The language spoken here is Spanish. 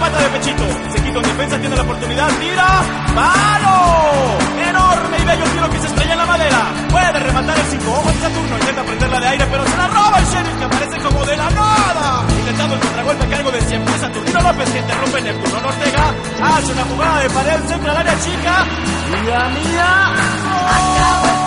remata de pechito. Se quita en defensa, tiene la oportunidad, tira. ¡Palo! Enorme y bello tiro que se estrella en la madera. Puede rematar el 5. Ojo en Saturno, intenta prenderla de aire, pero se la roba el Sheriff, que aparece como de la nada. Intentando el contragolpe a cargo de siempre Saturnino López, que interrumpe Neptuno Ortega. Hace una jugada de pared, centra al área chica. Y la mía. ¡Oh!